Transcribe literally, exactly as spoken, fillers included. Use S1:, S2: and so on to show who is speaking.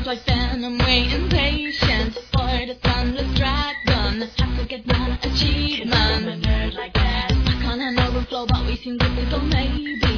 S1: Sounds like venom, waiting patient for the thunderous dragon. Have to get one achievement. I'm a nerd like that. Stuck on an overflow, but we seem good to go maybe.